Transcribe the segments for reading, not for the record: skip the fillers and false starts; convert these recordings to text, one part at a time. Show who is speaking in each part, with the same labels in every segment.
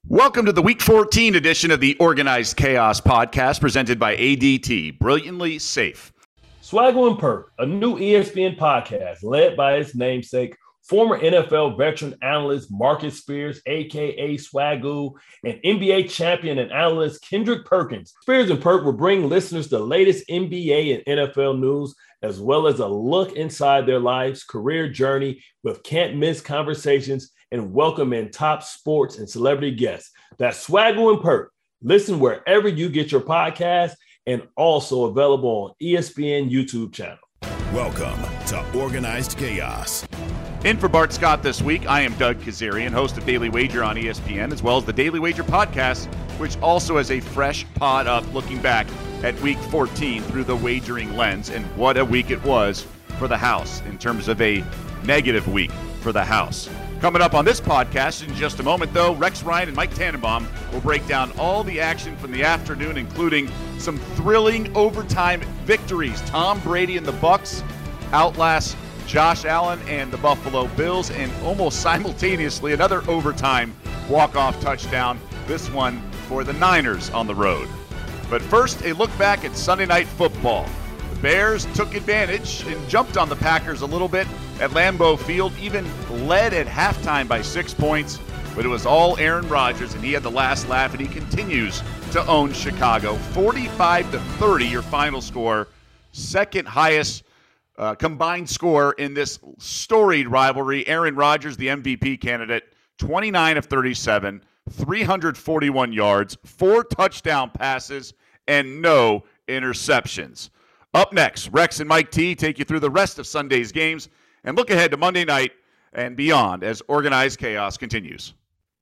Speaker 1: Welcome to the Week 14 edition of the Organized Chaos podcast presented by ADT, Brilliantly Safe.
Speaker 2: Swaggle and Perk, a new ESPN podcast led by its namesake, former NFL veteran analyst Marcus Spears, a.k.a. Swaggle, and NBA champion and analyst Kendrick Perkins. Spears and Perk will bring listeners the latest NBA and NFL news, as well as a look inside their lives, career journey with can't-miss conversations and welcome in top sports and celebrity guests. That's Swaggle and Perk. Listen wherever you get your podcast and also available on ESPN YouTube channel.
Speaker 3: Welcome to Organized Chaos.
Speaker 1: In for Bart Scott this week, I am Doug Kazarian, host of Daily Wager on ESPN, as well as the Daily Wager podcast, which also has a fresh pod up looking back at Week 14 through the wagering lens. And what a week it was for the house in terms of a negative week for the house. Coming up on this podcast in just a moment, though, Rex Ryan and Mike Tannenbaum will break down all the action from the afternoon, including some thrilling overtime victories. Tom Brady and the Bucs outlast Josh Allen and the Buffalo Bills, and almost simultaneously another overtime walk-off touchdown, this one for the Niners on the road. But first, a look back at Sunday Night Football. The Bears took advantage and jumped on the Packers a little bit at Lambeau Field, even led at halftime by 6 points, but it was all Aaron Rodgers, and he had the last laugh, and he continues to own Chicago. 45-30, your final score, second highest combined score in this storied rivalry. Aaron Rodgers, the MVP candidate, 29 of 37, 341 yards, 4 touchdown passes, and no interceptions. Up next, Rex and Mike T take you through the rest of Sunday's games and look ahead to Monday night and beyond as Organized Chaos continues.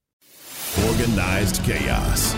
Speaker 3: Organized Chaos.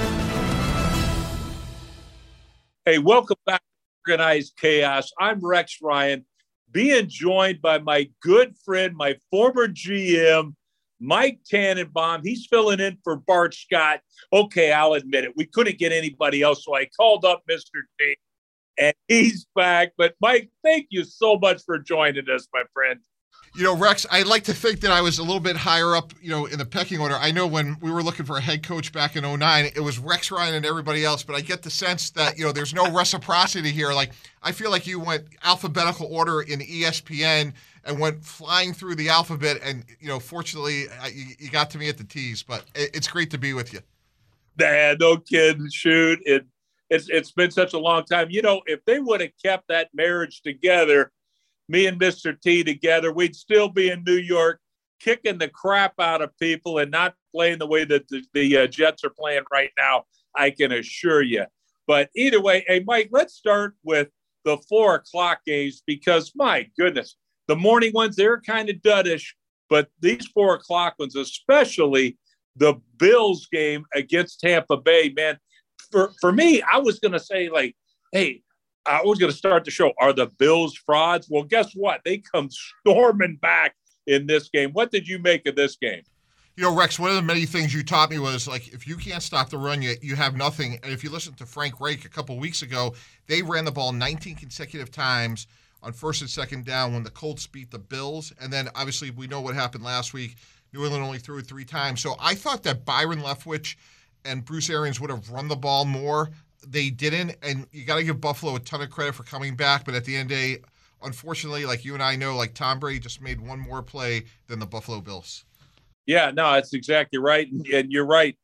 Speaker 4: Hey, welcome back to Organized Chaos. I'm Rex Ryan, being joined by my good friend, my former GM, Mike Tannenbaum. He's filling in for Bart Scott. Okay, I'll admit it. We couldn't get anybody else, so I called up Mr. T, and he's back. But, Mike, thank you so much for joining us, my friend.
Speaker 5: You know, Rex, I'd like to think that I was a little bit higher up, in the pecking order. I know when we were looking for a head coach back in 2009, it was Rex Ryan and everybody else, but I get the sense that, there's no reciprocity here. Like, I feel like you went alphabetical order in ESPN and went flying through the alphabet, and, fortunately, you got to me at the T's, but it's great to be with you.
Speaker 4: Nah, no kidding, shoot. It's been such a long time. If they would have kept that marriage together, me and Mr. T together, we'd still be in New York kicking the crap out of people and not playing the way that the Jets are playing right now, I can assure you. But either way, hey, Mike, let's start with the 4 o'clock games because, my goodness, the morning ones, they're kind of duddish, but these 4 o'clock ones, especially the Bills game against Tampa Bay, man, for me, I was going to say, like, hey, I was going to start the show. Are the Bills frauds? Well, guess what? They come storming back in this game. What did you make of this game?
Speaker 5: Rex, one of the many things you taught me was, like, if you can't stop the run, you have nothing. And if you listen to Frank Reich a couple weeks ago, they ran the ball 19 consecutive times on first and second down when the Colts beat the Bills. And then, obviously, we know what happened last week. New England only threw it 3 times. So I thought that Byron Leftwich and Bruce Arians would have run the ball more. They didn't, and you got to give Buffalo a ton of credit for coming back. But at the end of the day, unfortunately, like you and I know, like Tom Brady just made one more play than the Buffalo Bills.
Speaker 4: Yeah, no, that's exactly right. And you're right,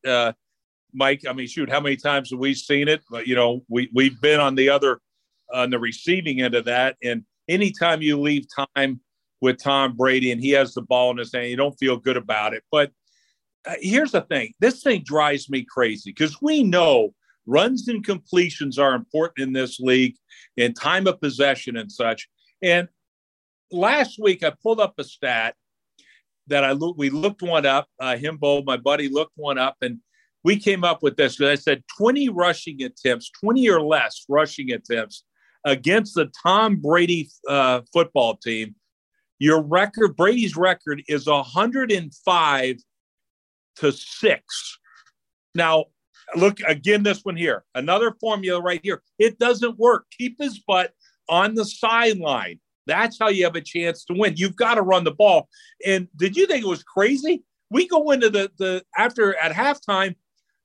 Speaker 4: Mike. I mean, shoot, how many times have we seen it? But, we've been on the receiving end of that. And anytime you leave time with Tom Brady and he has the ball in his hand, you don't feel good about it. But here's the thing. This thing drives me crazy because we know runs and completions are important in this league and time of possession and such. And last week I pulled up a stat that we looked one up. Himbo, my buddy, looked one up, and we came up with this. I said 20 rushing attempts, 20 or less rushing attempts against the Tom Brady football team. Your record, Brady's record, is 105-6. Now, look, again, this one here, another formula right here. It doesn't work. Keep his butt on the sideline. That's how you have a chance to win. You've got to run the ball. And did you think it was crazy? We go into the after at halftime,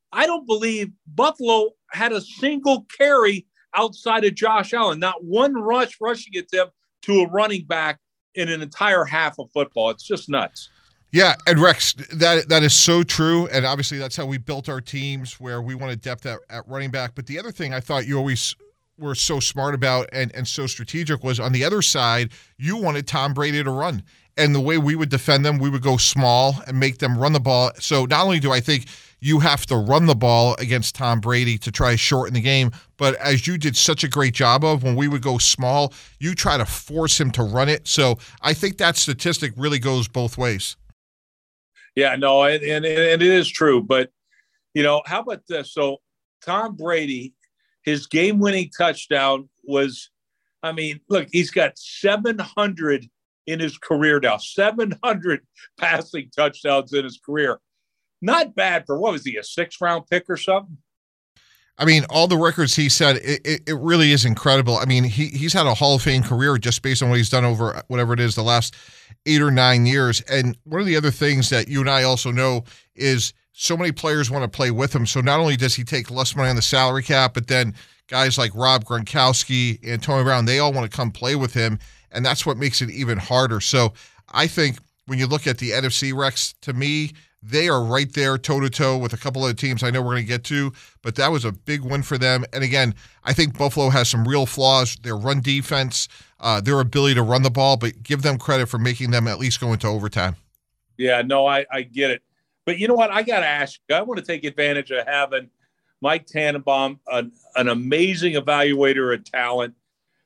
Speaker 4: I don't believe Buffalo had a single carry outside of Josh Allen, not one rushing attempt to a running back in an entire half of football. It's just nuts.
Speaker 5: Yeah, and Rex, that is so true, and obviously that's how we built our teams, where we wanted depth at running back. But the other thing I thought you always were so smart about and so strategic was, on the other side, you wanted Tom Brady to run. And the way we would defend them, we would go small and make them run the ball. So not only do I think you have to run the ball against Tom Brady to try to shorten the game, but as you did such a great job of, when we would go small, you try to force him to run it. So I think that statistic really goes both ways.
Speaker 4: Yeah, no, and it is true. But, how about this? So Tom Brady, his game-winning touchdown was, look, he's got 700 in his career now, 700 passing touchdowns in his career. Not bad for, what was he, a 6th-round pick or something?
Speaker 5: All the records he said, it really is incredible. He's had a Hall of Fame career just based on what he's done over whatever it is, the last 8 or 9 years. And one of the other things that you and I also know is so many players want to play with him. So not only does he take less money on the salary cap, but then guys like Rob Gronkowski, Antonio Brown, they all want to come play with him. And that's what makes it even harder. So I think when you look at the NFC, Rex, to me, they are right there toe-to-toe with a couple of teams I know we're going to get to, but that was a big win for them. And again, I think Buffalo has some real flaws. Their run defense, their ability to run the ball, but give them credit for making them at least go into overtime.
Speaker 4: Yeah, no, I get it. But you know what? I got to ask you, I want to take advantage of having Mike Tannenbaum, an amazing evaluator of talent,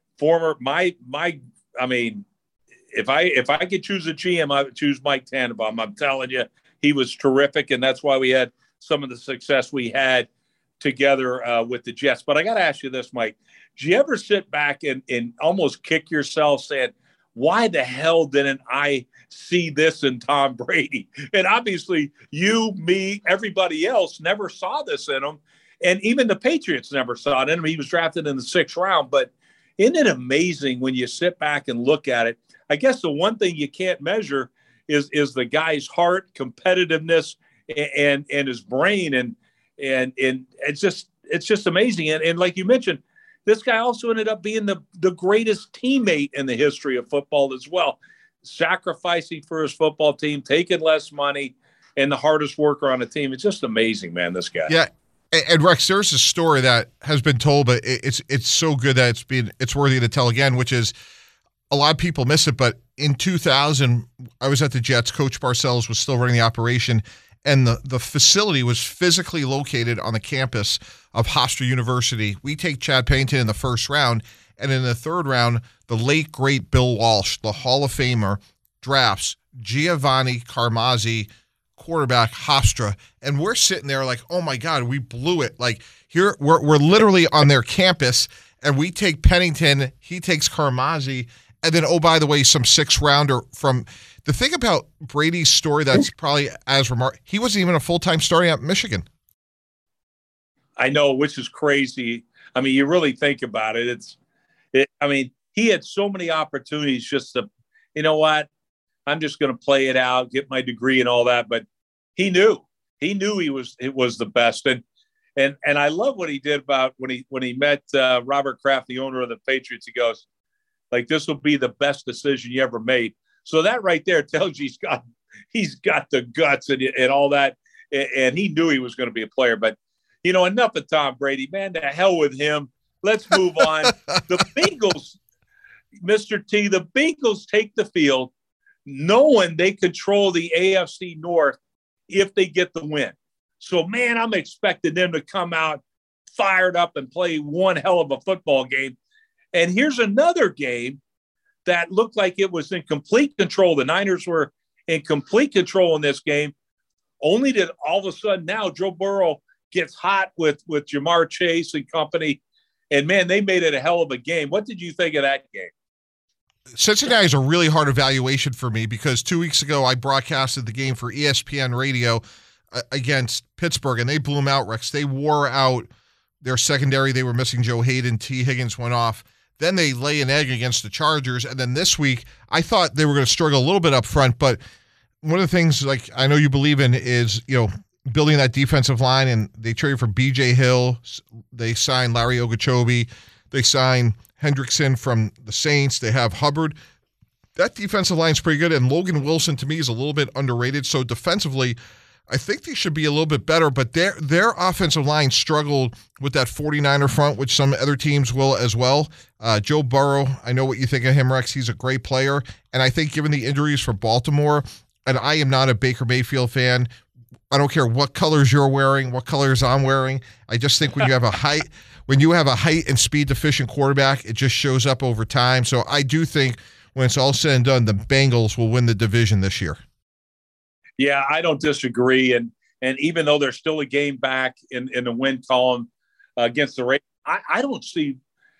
Speaker 4: if I could choose a GM, I would choose Mike Tannenbaum. I'm telling you, he was terrific, and that's why we had some of the success we had together with the Jets. But I got to ask you this, Mike. Do you ever sit back and almost kick yourself saying, why the hell didn't I see this in Tom Brady? And obviously you, me, everybody else never saw this in him. And even the Patriots never saw it in him. He was drafted in the 6th round. But isn't it amazing when you sit back and look at it? I guess the one thing you can't measure is the guy's heart, competitiveness, and his brain, and it's just amazing. And like you mentioned, this guy also ended up being the greatest teammate in the history of football as well, sacrificing for his football team, taking less money, and the hardest worker on the team. It's just amazing, man, this guy.
Speaker 5: Yeah. And Rex, there's a story that has been told, but it's so good that it's worthy to tell again, which is, a lot of people miss it, but in 2000, I was at the Jets. Coach Parcells was still running the operation, and the facility was physically located on the campus of Hofstra University. We take Chad Pennington in the 1st round, and in the 3rd round, the late, great Bill Walsh, the Hall of Famer, drafts Giovanni Carmazzi, quarterback, Hofstra, and we're sitting there like, oh my God, we blew it. Like, here, we're literally on their campus, and we take Pennington, he takes Carmazzi, and then, oh, by the way, some 6th rounder from – the thing about Brady's story that's probably as remarkable, he wasn't even a full-time starting at Michigan.
Speaker 4: I know, which is crazy. You really think about it. He had so many opportunities just to, you know what, I'm just going to play it out, get my degree and all that. But he knew it was the best. And I love what he did about when he met Robert Kraft, the owner of the Patriots. He goes, like, this will be the best decision you ever made. So that right there tells you he's got the guts and all that. And he knew he was going to be a player. But, enough of Tom Brady, man, to hell with him. Let's move on. The Bengals, Mr. T, the Bengals take the field knowing they control the AFC North if they get the win. So, man, I'm expecting them to come out fired up and play one hell of a football game. And here's another game that looked like it was in complete control. The Niners were in complete control in this game, only that all of a sudden now Joe Burrow gets hot with Jamar Chase and company. And, man, they made it a hell of a game. What did you think of that game?
Speaker 5: Cincinnati is a really hard evaluation for me because 2 weeks ago I broadcasted the game for ESPN Radio against Pittsburgh, and they blew them out, Rex. They wore out their secondary. They were missing Joe Hayden. T. Higgins went off. Then they lay an egg against the Chargers. And then this week, I thought they were going to struggle a little bit up front. But one of the things, like, I know you believe in is, building that defensive line, and they traded for B.J. Hill. They signed Larry Ogunjobi. They signed Hendrickson from the Saints. They have Hubbard. That defensive line is pretty good, and Logan Wilson, to me, is a little bit underrated. So defensively, I think they should be a little bit better, but their offensive line struggled with that 49er front, which some other teams will as well. Joe Burrow, I know what you think of him, Rex. He's a great player, and I think given the injuries for Baltimore, and I am not a Baker Mayfield fan. I don't care what colors you're wearing, what colors I'm wearing. I just think when you have a height and speed deficient quarterback, it just shows up over time. So I do think when it's all said and done, the Bengals will win the division this year.
Speaker 4: Yeah, I don't disagree. And even though they're still a game back in the win column against the Ravens, I don't see,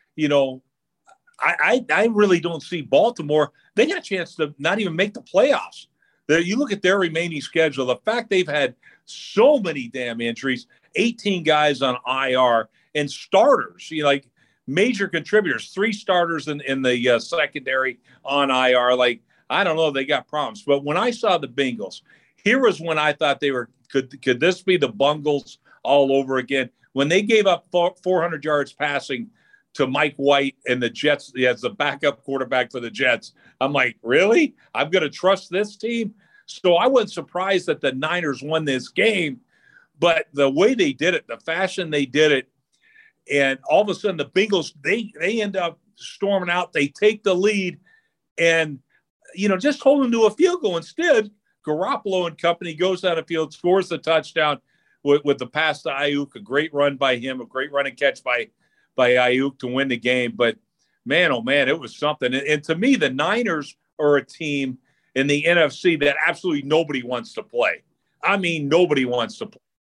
Speaker 4: I really don't see Baltimore. They got a chance to not even make the playoffs. You look at their remaining schedule, the fact they've had so many damn injuries, 18 guys on IR and starters, like major contributors, 3 starters in the secondary on IR. Like, I don't know, they got problems. But when I saw the Bengals, here was when I thought they were, could this be the Bungles all over again? When they gave up 400 yards passing to Mike White and the Jets as the backup quarterback for the Jets, I'm like, really? I'm going to trust this team? So I wasn't surprised that the Niners won this game, but the way they did it, the fashion they did it, and all of a sudden the Bengals, they end up storming out. They take the lead and, just hold them to a field goal. Instead, Garoppolo and company goes down the field, scores the touchdown with the pass to Ayuk, a great run by him, a great run and catch by Ayuk to win the game. But, man, oh, man, it was something. And to me, the Niners are a team in the NFC that absolutely nobody wants to play. I mean, nobody wants to play.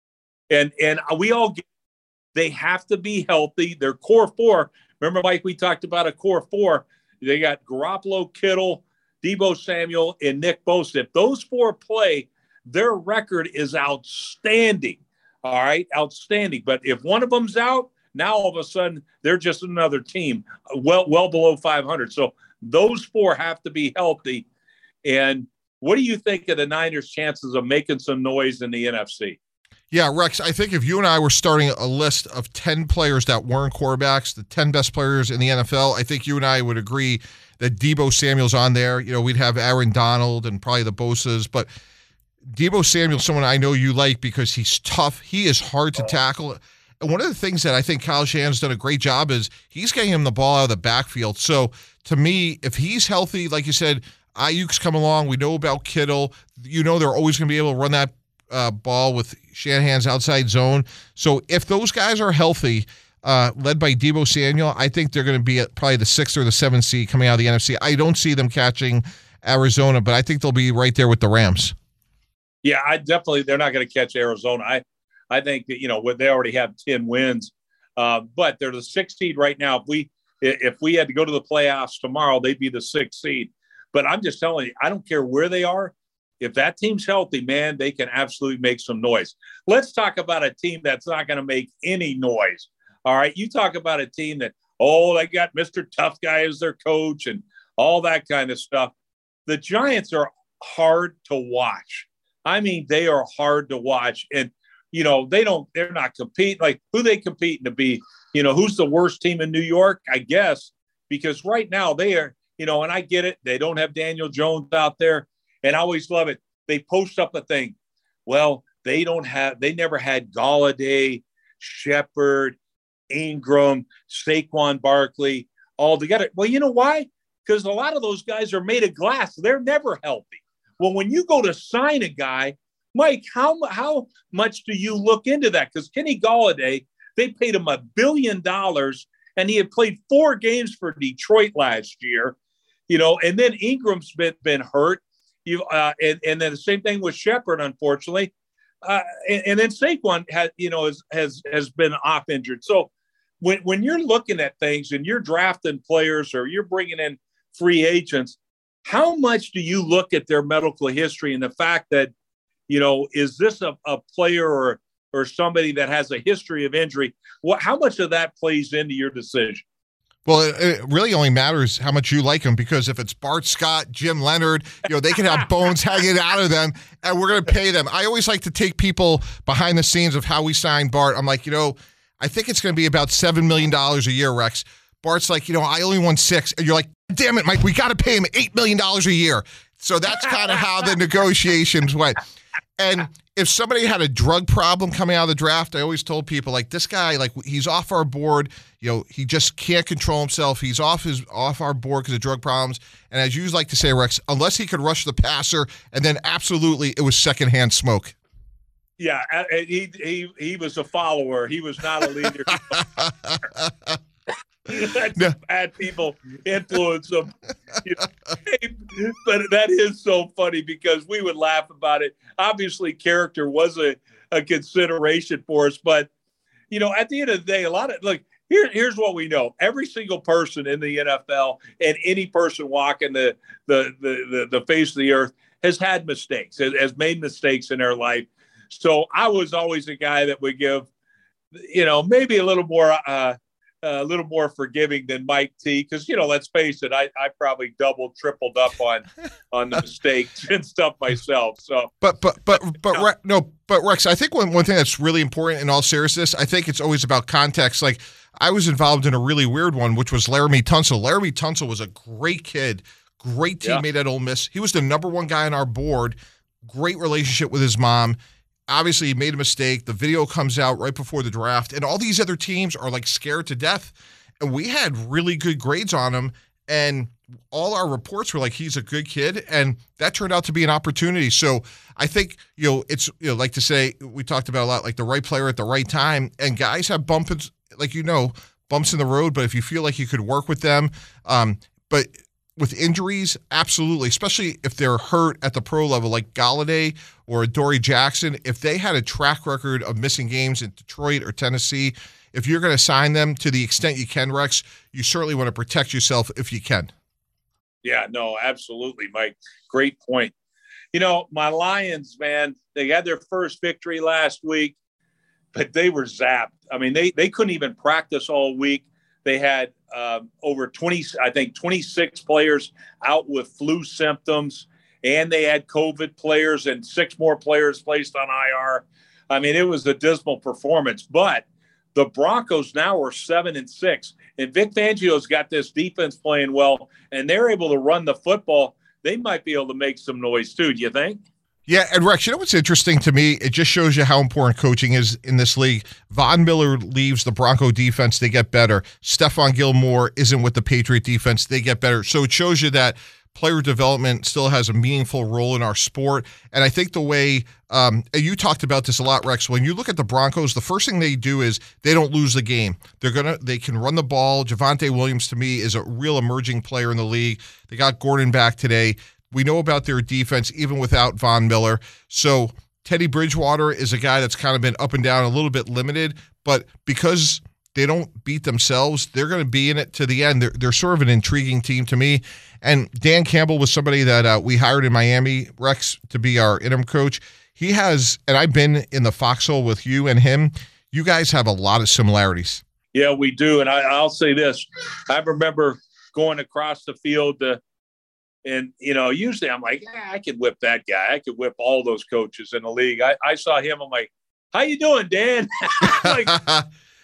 Speaker 4: And we all get they have to be healthy. Their core 4, remember, Mike, we talked about a core 4. They got Garoppolo, Kittle, Deebo Samuel, and Nick Bosa. If those 4 play, their record is outstanding. All right, outstanding. But if one of them's out, now all of a sudden they're just another team, well below 500. So those 4 have to be healthy. And what do you think of the Niners' chances of making some noise in the NFC?
Speaker 5: Yeah, Rex, I think if you and I were starting a list of 10 players that weren't quarterbacks, the 10 best players in the NFL, I think you and I would agree that Deebo Samuel's on there. We'd have Aaron Donald and probably the Bosas, but Deebo Samuel's someone I know you like because he's tough. He is hard to tackle. And one of the things that I think Kyle Shanahan's done a great job is he's getting him the ball out of the backfield. So to me, if he's healthy, like you said, Ayuk's come along. We know about Kittle. They're always going to be able to run that ball with Shanahan's outside zone. So if those guys are healthy, led by Deebo Samuel, I think they're going to be at probably the 6th or the 7th seed coming out of the NFC. I don't see them catching Arizona, but I think they'll be right there with the Rams.
Speaker 4: Yeah, they're not going to catch Arizona. I think that, they already have 10 wins, but they're the 6th seed right now. If we had to go to the playoffs tomorrow, they'd be the 6th seed. But I'm just telling you, I don't care where they are. If that team's healthy, man, they can absolutely make some noise. Let's talk about a team that's not going to make any noise. All right. You talk about a team that, they got Mr. Tough Guy as their coach and all that kind of stuff. The Giants are hard to watch. I mean, they are hard to watch. And, they're not competing. Like, who they competing to be? Who's the worst team in New York? I guess, because right now they are, and I get it. They don't have Daniel Jones out there. And I always love it. They post up a thing. Well, they never had Golladay, Shepard, Ingram, Saquon Barkley all together. Well, you know why? Because a lot of those guys are made of glass. They're never healthy. Well, when you go to sign a guy, Mike, how much do you look into that? Because Kenny Golladay, they paid him $1 billion, and he had played 4 games for Detroit last year, and then Ingram's been hurt. And then the same thing with Shepard, unfortunately, and then Saquon has been off injured. So when you're looking at things and you're drafting players or you're bringing in free agents, how much do you look at their medical history and the fact that is this a player or somebody that has a history of injury? How much of that plays into your decision?
Speaker 5: Well, it really only matters how much you like them, because if it's Bart Scott, Jim Leonard, they can have bones hanging out of them, and we're going to pay them. I always like to take people behind the scenes of how we signed Bart. I'm like, I think it's going to be about $7 million a year, Rex. Bart's like, I only won $6 million. And you're like, damn it, Mike, we got to pay him $8 million a year. So that's kind of how the negotiations went. And if somebody had a drug problem coming out of the draft, I always told people, like, this guy, like, he's off our board. He just can't control himself. He's off our board because of drug problems. And as you like to say, Rex, unless he could rush the passer, and then absolutely it was secondhand smoke.
Speaker 4: Yeah, he was a follower. He was not a leader. Let bad people influence him. But that is so funny because we would laugh about it. Obviously, character was a consideration for us. But, at the end of the day, here's what we know. Every single person in the NFL and any person walking the face of the earth has had mistakes, has made mistakes in their life. So I was always a guy that would give, maybe a little more forgiving than Mike T, because let's face it, I probably doubled, tripled up on the mistakes and stuff myself. So, but
Speaker 5: Rex, I think one thing that's really important in all seriousness, I think it's always about context. Like, I was involved in a really weird one, which was Laramie Tunsil. Laramie Tunsil was a great kid, great teammate at Ole Miss. He was the number one guy on our board. Great relationship with his mom. Obviously, he made a mistake. The video comes out right before the draft, and all these other teams are like scared to death. And we had really good grades on him, and all our reports were like, he's a good kid, and that turned out to be an opportunity. So I think, it's, like to say, we talked about a lot, like the right player at the right time, and guys have bumps, bumps in the road, but if you feel like you could work with them, but with injuries, absolutely, especially if they're hurt at the pro level, like Galladay or Dory Jackson, if they had a track record of missing games in Detroit or Tennessee, if you're going to sign them to the extent you can, Rex, you certainly want to protect yourself if you can.
Speaker 4: Yeah, no, absolutely, Mike. Great point. My Lions, man, they had their first victory last week, but they were zapped. I mean, they couldn't even practice all week. They had over 26 players out with flu symptoms, and they had COVID players and 6 more players placed on IR. I mean, it was a dismal performance, but the Broncos now are 7-6, and Vic Fangio's got this defense playing well, and they're able to run the football. They might be able to make some noise too. Do you think?
Speaker 5: Yeah, and Rex, what's interesting to me? It just shows you how important coaching is in this league. Von Miller leaves the Bronco defense, they get better. Stephon Gilmore isn't with the Patriot defense, they get better. So it shows you that player development still has a meaningful role in our sport. And I think the way you talked about this a lot, Rex, when you look at the Broncos, the first thing they do is they don't lose the game. They can run the ball. Javonte Williams, to me, is a real emerging player in the league. They got Gordon back today. We know about their defense even without Von Miller. So Teddy Bridgewater is a guy that's kind of been up and down, a little bit limited, but because they don't beat themselves, they're going to be in it to the end. They're sort of an intriguing team to me. And Dan Campbell was somebody that we hired in Miami, Rex, to be our interim coach. He has, and I've been in the foxhole with you and him, you guys have a lot of similarities.
Speaker 4: Yeah, we do. And I'll say this. I remember going across the field and, usually I'm like, I could whip that guy. I could whip all those coaches in the league. I saw him. I'm like, how you doing, Dan? Forget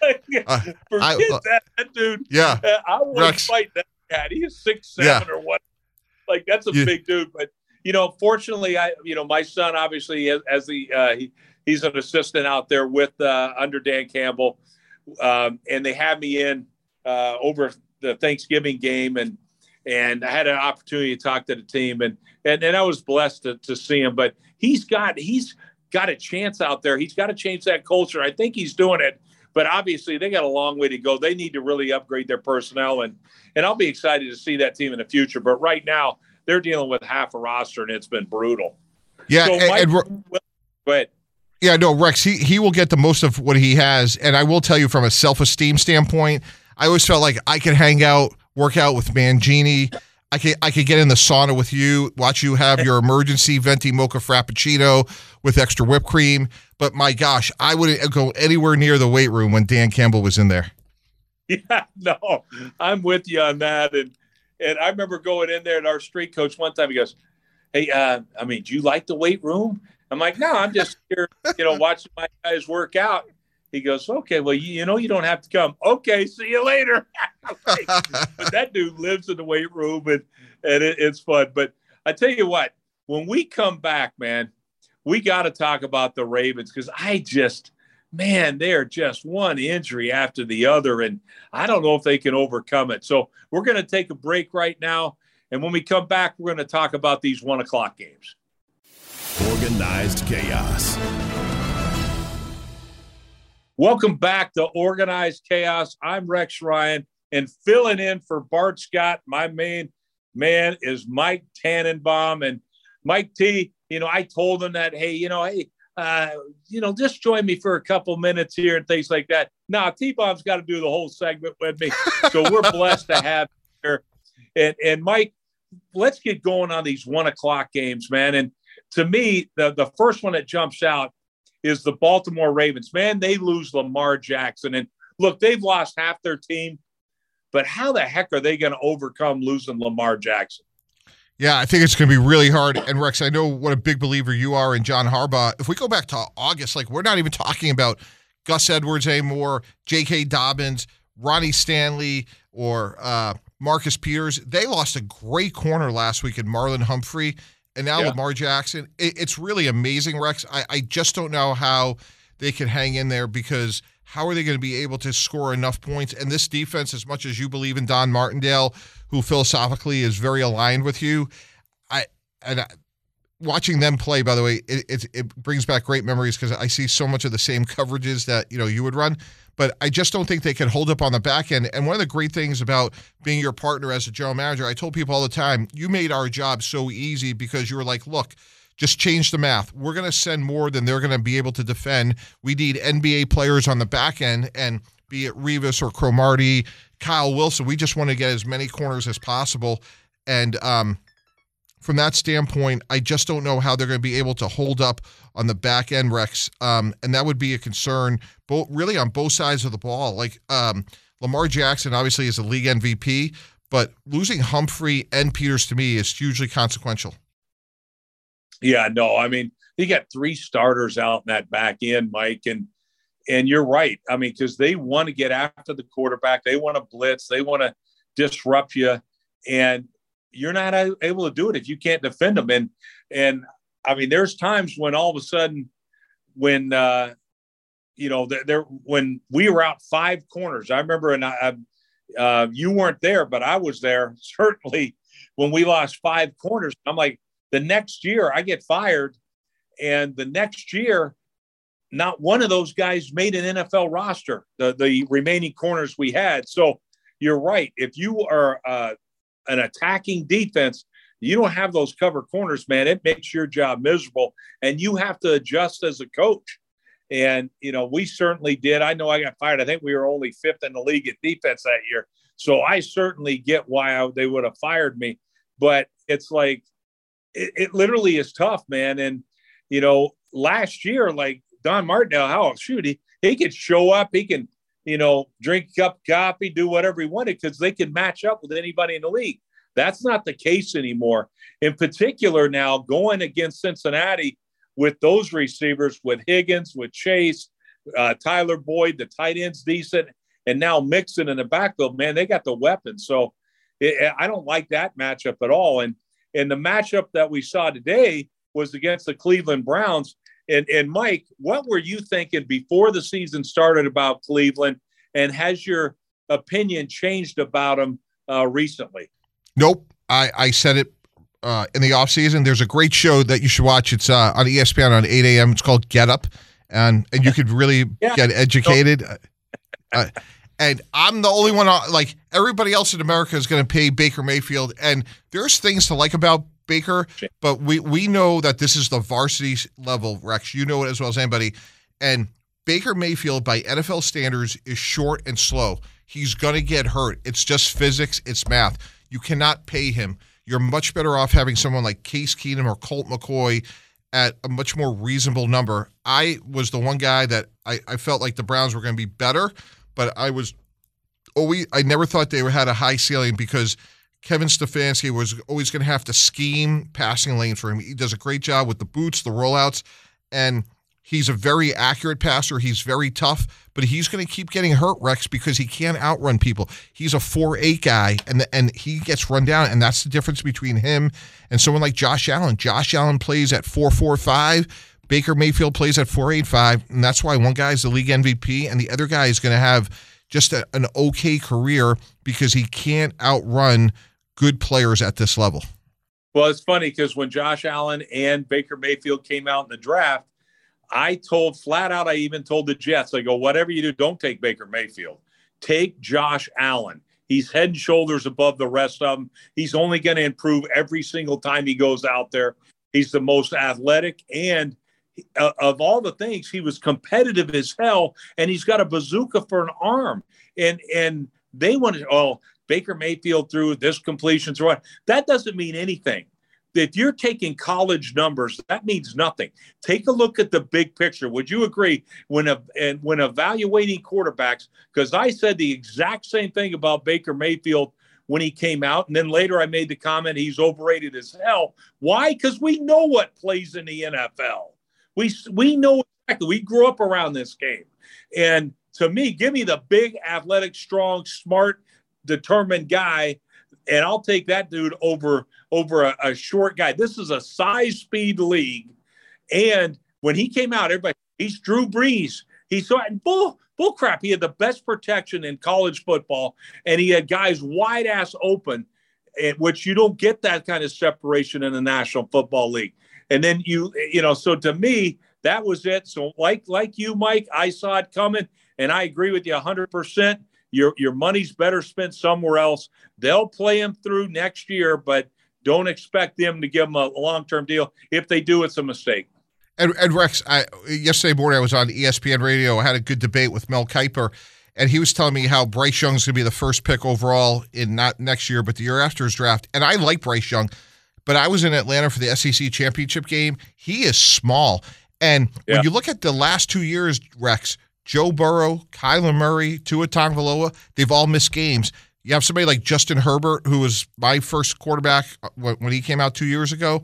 Speaker 4: that dude.
Speaker 5: Yeah.
Speaker 4: I wouldn't fight that guy. He's 6'7" or what. Like, that's a big dude. But, fortunately, my son, obviously, he's an assistant out there with under Dan Campbell. And they had me in over the Thanksgiving game, and I had an opportunity to talk to the team, and I was blessed to see him. But he's got a chance out there. He's got to change that culture. I think he's doing it, but obviously they got a long way to go. They need to really upgrade their personnel, and I'll be excited to see that team in the future. But right now they're dealing with half a roster, and it's been brutal.
Speaker 5: Yeah,
Speaker 4: so go ahead.
Speaker 5: Yeah, no, Rex, he will get the most of what he has, and I will tell you from a self-esteem standpoint, I always felt like I could work out with Mangini. I could get in the sauna with you, watch you have your emergency venti mocha frappuccino with extra whipped cream. But my gosh, I wouldn't go anywhere near the weight room when Dan Campbell was in there.
Speaker 4: Yeah, no, I'm with you on that. And I remember going in there, and our street coach one time, he goes, "Hey, do you like the weight room?" I'm like, "No, I'm just here, watching my guys work out." He goes, "Okay, well, you don't have to come." "Okay, see you later." But that dude lives in the weight room, and it's fun. But I tell you what, when we come back, man, we got to talk about the Ravens, because they're just one injury after the other, and I don't know if they can overcome it. So we're going to take a break right now, and when we come back, we're going to talk about these 1 o'clock games.
Speaker 3: Organized chaos.
Speaker 4: Welcome back to Organized Chaos. I'm Rex Ryan, and filling in for Bart Scott, my main man is Mike Tannenbaum. And Mike T, I told him that, hey, just join me for a couple minutes here and things like that. Nah, T-Bomb's got to do the whole segment with me. So we're blessed to have you here. And Mike, let's get going on these 1 o'clock games, man. And to me, the first one that jumps out is the Baltimore Ravens. Man, they lose Lamar Jackson. And look, they've lost half their team, but how the heck are they going to overcome losing Lamar Jackson?
Speaker 5: Yeah, I think it's going to be really hard. And Rex, I know what a big believer you are in John Harbaugh. If we go back to August, we're not even talking about Gus Edwards anymore, J.K. Dobbins, Ronnie Stanley, or Marcus Peters. They lost a great corner last week in Marlon Humphrey, and now Lamar Jackson. It's really amazing, Rex. I just don't know how they can hang in there, because how are they going to be able to score enough points? And this defense, as much as you believe in Don Martindale, who philosophically is very aligned with you, watching them play, by the way, it brings back great memories, because I see so much of the same coverages that you would run. But I just don't think they can hold up on the back end. And one of the great things about being your partner as a general manager, I told people all the time, you made our job so easy, because you were like, look, just change the math. We're going to send more than they're going to be able to defend. We need NBA players on the back end, and be it Revis or Cromartie, Kyle Wilson, we just want to get as many corners as possible. And from that standpoint, I just don't know how they're going to be able to hold up on the back end, Rex. And that would be a concern, really on both sides of the ball. Lamar Jackson obviously is a league MVP, but losing Humphrey and Peters to me is hugely consequential.
Speaker 4: Yeah, no, you got 3 starters out in that back end, Mike, and you're right. Because they want to get after the quarterback. They want to blitz. They want to disrupt you. And you're not able to do it if you can't defend them. And there's times when all of a sudden, when, when we were out 5 corners, I remember, and you weren't there, but I was there, certainly, when we lost 5 corners. I'm like, the next year I get fired, and the next year, not one of those guys made an NFL roster, the remaining corners we had. So you're right. If you are an attacking defense, you don't have those cover corners, man. It makes your job miserable, and you have to adjust as a coach. And, we certainly did. I know I got fired. I think we were only 5th in the league at defense that year. So I certainly get why they would have fired me. But it's like, it literally is tough, man. And, last year, Don Martindale, he could show up. He can, drink a cup of coffee, do whatever he wanted, because they can match up with anybody in the league. That's not the case anymore. In particular now, going against Cincinnati with those receivers, with Higgins, with Chase, Tyler Boyd, the tight end's decent, and now Mixon in the backfield, man, they got the weapons. So I don't like that matchup at all. And the matchup that we saw today was against the Cleveland Browns. And Mike, what were you thinking before the season started about Cleveland? And has your opinion changed about them recently?
Speaker 5: Nope. I said it in the offseason. There's a great show that you should watch. It's on ESPN on 8 a.m. It's called Get Up. And you could really get educated. And I'm the only one, everybody else in America is going to pay Baker Mayfield. And there's things to like about Baker, but we know that this is the varsity level, Rex. You know it as well as anybody. And Baker Mayfield, by NFL standards, is short and slow. He's going to get hurt. It's just physics. It's math. You cannot pay him. You're much better off having someone like Case Keenum or Colt McCoy at a much more reasonable number. I was the one guy that I felt like the Browns were going to be better, but I was I never thought they had a high ceiling because Kevin Stefanski was always going to have to scheme passing lanes for him. He does a great job with the boots, the rollouts, and he's a very accurate passer. He's very tough, but he's going to keep getting hurt, Rex, because he can't outrun people. He's a 4.8 guy, and he gets run down, and that's the difference between him and someone like Josh Allen. Josh Allen plays at 4.45. Baker Mayfield plays at 4.85, and that's why one guy is the league MVP, and the other guy is going to have just an okay career because he can't outrun good players at this level.
Speaker 4: Well, it's funny because when Josh Allen and Baker Mayfield came out in the draft, I even told the Jets, I go, whatever you do, don't take Baker Mayfield. Take Josh Allen. He's head and shoulders above the rest of them. He's only going to improve every single time he goes out there. He's the most athletic, and of all the things, he was competitive as hell, and he's got a bazooka for an arm. And they wanted, Baker Mayfield threw this completion through it. That doesn't mean anything. If you're taking college numbers, that means nothing. Take a look at the big picture. Would you agree when evaluating quarterbacks? Because I said the exact same thing about Baker Mayfield when he came out, and then later I made the comment he's overrated as hell. Why? Because we know what plays in the NFL. We know exactly. We grew up around this game, and to me, give me the big, athletic, strong, smart, determined guy, and I'll take that dude over a short guy. This is a size speed league, and when he came out, everybody, he's Drew Brees. He saw bull crap. He had the best protection in college football, and he had guys wide ass open, which you don't get that kind of separation in the National Football League. And then so to me, that was it. So like you, Mike, I saw it coming, and I agree with you 100%. Your money's better spent somewhere else. They'll play him through next year, but don't expect them to give him a long-term deal. If they do, it's a mistake.
Speaker 5: And Rex, yesterday morning I was on ESPN Radio. I had a good debate with Mel Kiper, and he was telling me how Bryce Young's going to be the first pick overall in not next year, but the year after his draft. And I like Bryce Young, but I was in Atlanta for the SEC championship game. He is small. And when you look at the last 2 years, Rex, Joe Burrow, Kyler Murray, Tua Tagovailoa, they've all missed games. You have somebody like Justin Herbert, who was my first quarterback when he came out 2 years ago.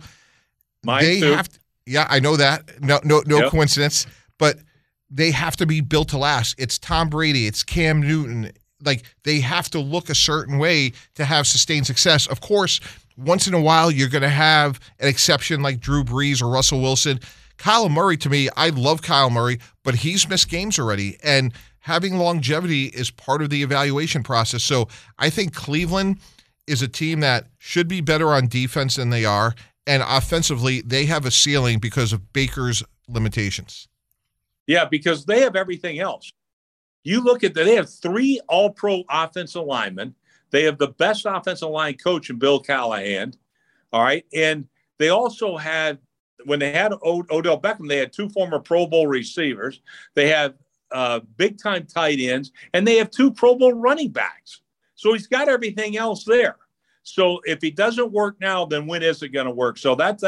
Speaker 4: Mine too.
Speaker 5: Yeah, I know that. No coincidence. But they have to be built to last. It's Tom Brady. It's Cam Newton. Like, they have to look a certain way to have sustained success. Of course, once in a while, you're going to have an exception like Drew Brees or Russell Wilson. Kyler Murray, to me, I love Kyler Murray, but he's missed games already. And having longevity is part of the evaluation process. So I think Cleveland is a team that should be better on defense than they are. And offensively, they have a ceiling because of Baker's limitations.
Speaker 4: Yeah, because they have everything else. You look at they have 3 all-pro offensive linemen. They have the best offensive line coach in Bill Callahan. All right. And they also had, when they had Odell Beckham, they had 2 former Pro Bowl receivers. They have big-time tight ends, and they have 2 Pro Bowl running backs. So he's got everything else there. So if he doesn't work now, then when is it going to work? So that's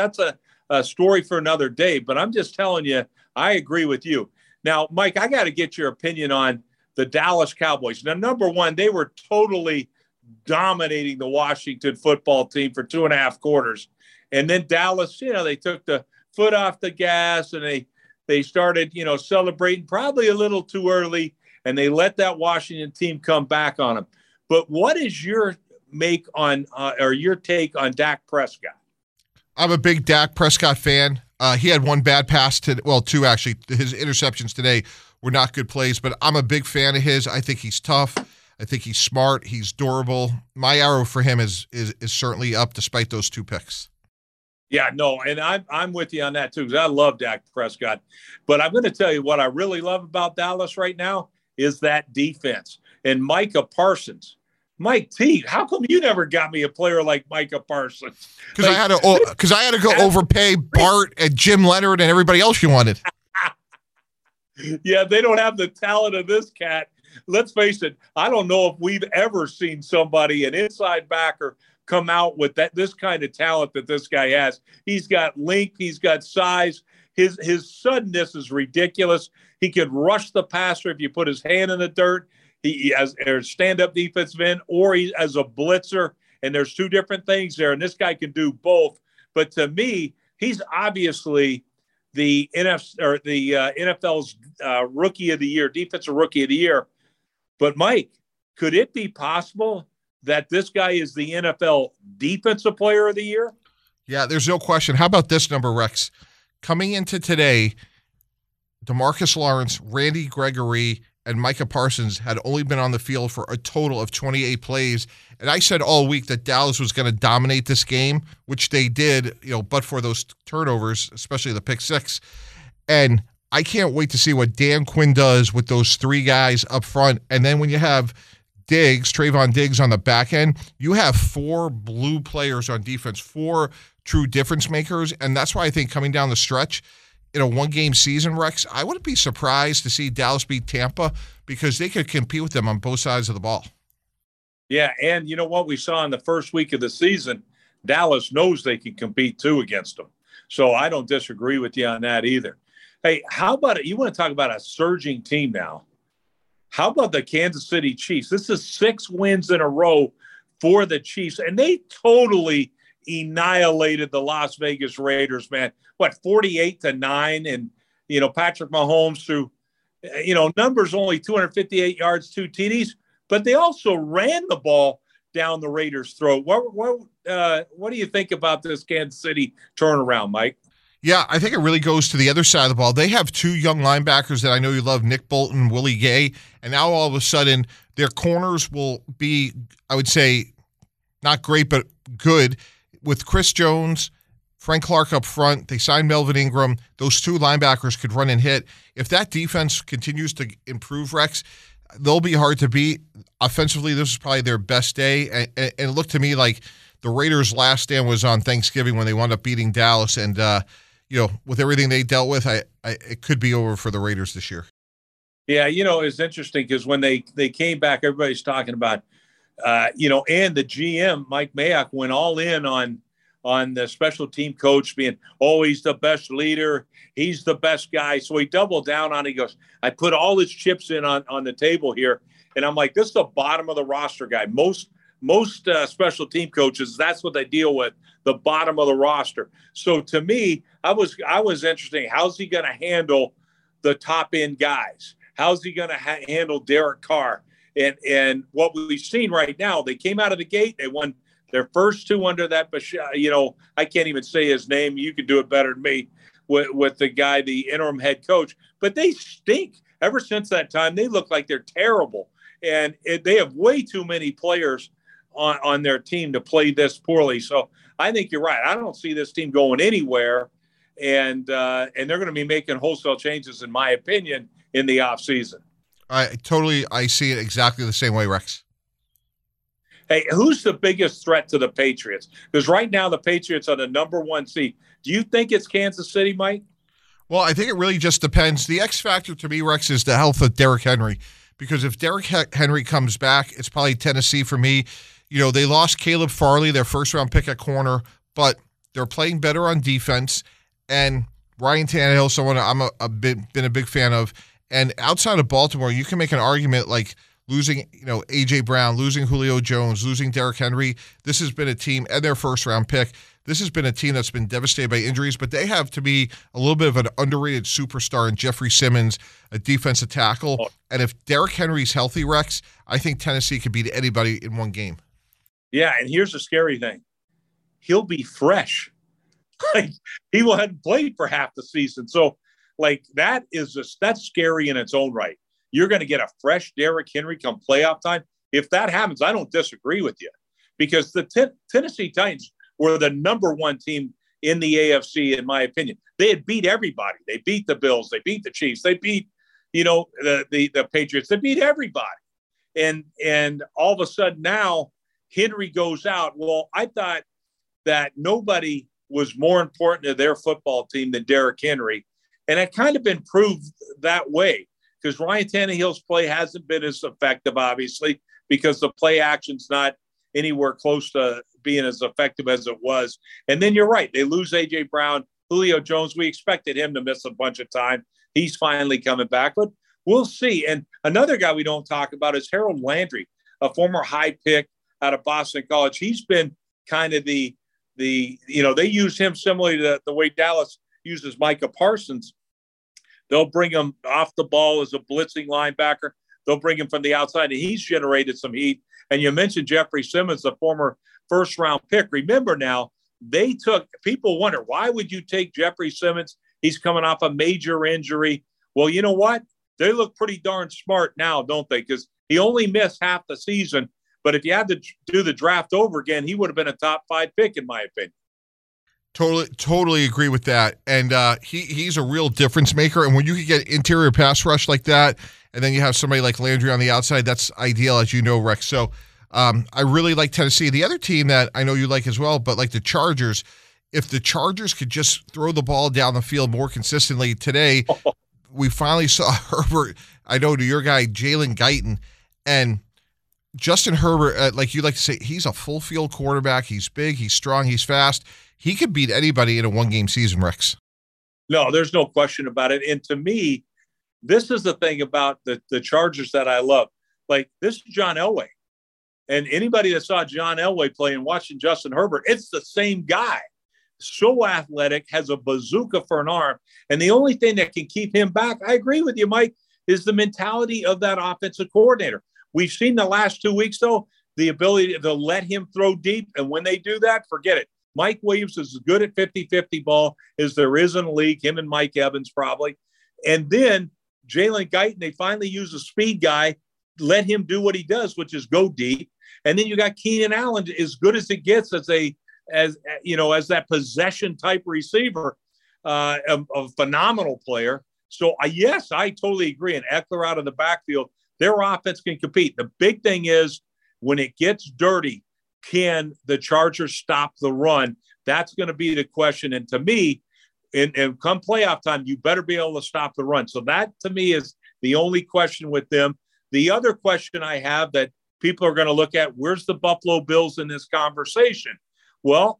Speaker 4: a story for another day. But I'm just telling you, I agree with you. Now, Mike, I got to get your opinion on the Dallas Cowboys. Now, number one, they were totally dominating the Washington football team for 2.5 quarters. And then Dallas, they took the foot off the gas, and they started, celebrating probably a little too early, and they let that Washington team come back on them. But what is your your take on Dak Prescott?
Speaker 5: I'm a big Dak Prescott fan. He had 1 bad pass today. Well, 2 actually. His interceptions today were not good plays, but I'm a big fan of his. I think he's tough. I think he's smart. He's durable. My arrow for him is certainly up despite those 2 picks.
Speaker 4: Yeah, no, and I'm with you on that too, because I love Dak Prescott. But I'm going to tell you what I really love about Dallas right now is that defense. And Micah Parsons. Mike T, how come you never got me a player like Micah Parsons?
Speaker 5: Because I had to go overpay Bart and Jim Leonard and everybody else you wanted.
Speaker 4: Yeah, they don't have the talent of this cat. Let's face it, I don't know if we've ever seen somebody, an inside backer, come out with this kind of talent that this guy has. He's got length, he's got size. His suddenness is ridiculous. He can rush the passer if you put his hand in the dirt. he as a stand-up defensive end or he as a blitzer, and there's two different things there, and this guy can do both. But to me, he's obviously the NFL's Rookie of the Year, Defensive Rookie of the Year. But, Mike, could it be possible that this guy is the NFL Defensive Player of the Year?
Speaker 5: Yeah, there's no question. How about this number, Rex? Coming into today, DeMarcus Lawrence, Randy Gregory, and Micah Parsons had only been on the field for a total of 28 plays. And I said all week that Dallas was going to dominate this game, which they did, but for those turnovers, especially the pick six. And I can't wait to see what Dan Quinn does with those three guys up front. And then when you have Trayvon Diggs on the back end, you have four blue players on defense, four true difference makers. And that's why I think coming down the stretch in a one-game season, Rex, I wouldn't be surprised to see Dallas beat Tampa because they could compete with them on both sides of the ball.
Speaker 4: Yeah, and you know what we saw in the first week of the season, Dallas knows they can compete too against them. So I don't disagree with you on that either. Hey, how about you want to talk about a surging team now? How about the Kansas City Chiefs? This is 6 wins in a row for the Chiefs, and they totally annihilated the Las Vegas Raiders, man. 48-9, and Patrick Mahomes threw numbers only 258 yards, 2 TDs, but they also ran the ball down the Raiders' throat. What do you think about this Kansas City turnaround, Mike?
Speaker 5: Yeah, I think it really goes to the other side of the ball. They have 2 young linebackers that I know you love, Nick Bolton, Willie Gay, and now all of a sudden their corners will be, I would say, not great, but good. With Chris Jones, Frank Clark up front, they signed Melvin Ingram. Those 2 linebackers could run and hit. If that defense continues to improve, Rex, they'll be hard to beat. Offensively, this is probably their best day. And it looked to me like the Raiders' last stand was on Thanksgiving when they wound up beating Dallas. And, with everything they dealt with, it could be over for the Raiders this year.
Speaker 4: Yeah, it's interesting because when they came back, everybody's talking about, and the GM, Mike Mayock, went all in on the special team coach being, he's the best leader. He's the best guy. So he doubled down on it. He goes, I put all his chips in on the table here. And I'm like, this is the bottom of the roster guy. Most special team coaches, that's what they deal with, the bottom of the roster. So to me, I was interested. How's he going to handle the top end guys? How's he going to handle Derek Carr? And what we've seen right now, they came out of the gate. They won their first 2 under that. I can't even say his name. You can do it better than me with the guy, the interim head coach. But they stink. Ever since that time, they look like they're terrible. And they have way too many players on their team to play this poorly. So I think you're right. I don't see this team going anywhere. And they're going to be making wholesale changes, in my opinion, in the offseason.
Speaker 5: I see it exactly the same way, Rex.
Speaker 4: Hey, who's the biggest threat to the Patriots? Because right now the Patriots are the number 1 seed. Do you think it's Kansas City, Mike?
Speaker 5: Well, I think it really just depends. The X factor to me, Rex, is the health of Derrick Henry. Because if Derrick Henry comes back, it's probably Tennessee for me. They lost Caleb Farley, their first-round pick at corner, but they're playing better on defense. And Ryan Tannehill, someone I'm been a big fan of. And outside of Baltimore, you can make an argument like losing, A.J. Brown, losing Julio Jones, losing Derrick Henry. This has been a team, and their first-round pick, this has been a team that's been devastated by injuries, but they have to be a little bit of an underrated superstar in Jeffrey Simmons, a defensive tackle. And if Derrick Henry's healthy, Rex, I think Tennessee could beat anybody in one game.
Speaker 4: Yeah, and here's the scary thing. He'll be fresh. He hadn't played for half the season. So, that's scary in its own right. You're going to get a fresh Derrick Henry come playoff time. If that happens, I don't disagree with you, because the Tennessee Titans were the number 1 team in the AFC, in my opinion. They had beat everybody. They beat the Bills. They beat the Chiefs. They beat, the Patriots. They beat everybody. And all of a sudden now Henry goes out. Well, I thought that nobody was more important to their football team than Derrick Henry. And it kind of been proved that way, because Ryan Tannehill's play hasn't been as effective, obviously, because the play action's not anywhere close to being as effective as it was. And then you're right. They lose A.J. Brown, Julio Jones. We expected him to miss a bunch of time. He's finally coming back. But we'll see. And another guy we don't talk about is Harold Landry, a former high pick out of Boston College. He's been kind of they use him similarly to the way Dallas uses Micah Parsons. They'll bring him off the ball as a blitzing linebacker. They'll bring him from the outside, and he's generated some heat. And you mentioned Jeffrey Simmons, the former first-round pick. Remember now, people wonder, why would you take Jeffrey Simmons? He's coming off a major injury. Well, you know what? They look pretty darn smart now, don't they? Because he only missed half the season. But if you had to do the draft over again, he would have been a top 5 pick, in my opinion.
Speaker 5: Totally agree with that. And he's a real difference maker. And when you can get interior pass rush like that, and then you have somebody like Landry on the outside, that's ideal, as you know, Rex. So I really like Tennessee. The other team that I know you like as well, but like the Chargers, if the Chargers could just throw the ball down the field more consistently today, we finally saw Herbert, I know to your guy, Jalen Guyton, and Justin Herbert, like you like to say, he's a full field quarterback. He's big, he's strong, he's fast. He could beat anybody in a one-game season, Rex.
Speaker 4: No, there's no question about it. And to me, this is the thing about the Chargers that I love. Like, this is John Elway. And anybody that saw John Elway play and watching Justin Herbert, it's the same guy. So athletic, has a bazooka for an arm. And the only thing that can keep him back, I agree with you, Mike, is the mentality of that offensive coordinator. We've seen the last 2 weeks, though, the ability to let him throw deep. And when they do that, forget it. Mike Williams is as good at 50-50 ball as there is in the league, him and Mike Evans probably. And then Jalen Guyton, they finally use a speed guy, let him do what he does, which is go deep. And then you got Keenan Allen, as good as it gets as that possession type receiver, a phenomenal player. So yes, I totally agree. And Eckler out of the backfield, their offense can compete. The big thing is when it gets dirty, can the Chargers stop the run? That's going to be the question. And to me, and come playoff time, you better be able to stop the run. So that, to me, is the only question with them. The other question I have that people are going to look at, where's the Buffalo Bills in this conversation? Well,